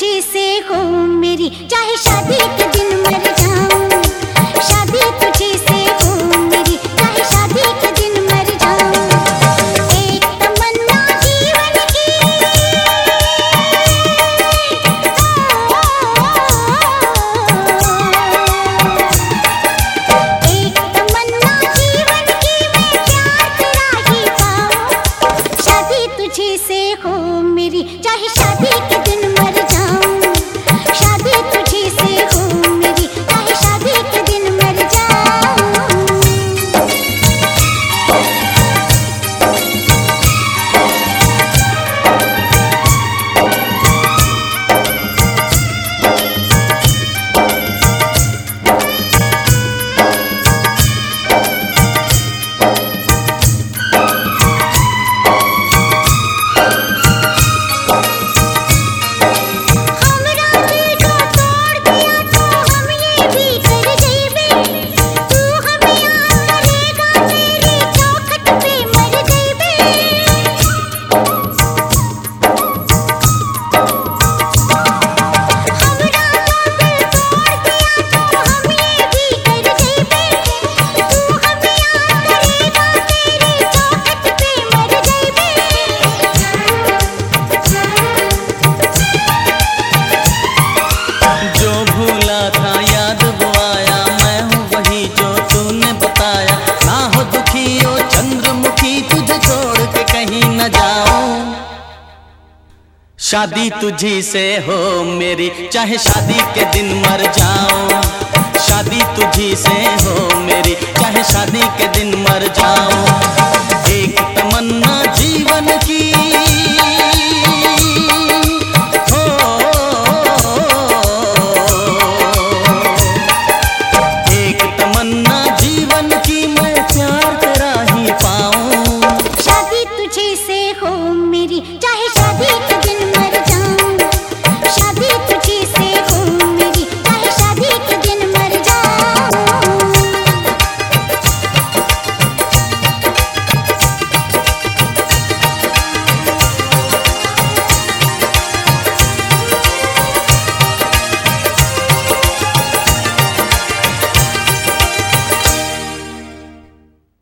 तुझे से हो मेरी, चाहे शादी के दिन मर जाऊं। शादी तुझे से हो मेरी, चाहे शादी के दिन मर जाऊं। एक तमन्ना जीवन की, एक तमन्ना जीवन की, मैं प्यार तेरा ही पाऊं। शादी तुझे से हो मेरी, चाहे शादी के दिन मर जाऊं। शादी तुझे से हो मेरी, चाहे शादी के दिन मर जाऊं। शादी तुझी से हो मेरी, चाहे शादी के दिन मर जाऊं। शादी तुझी से हो मेरी, चाहे शादी के दिन मर जाऊं।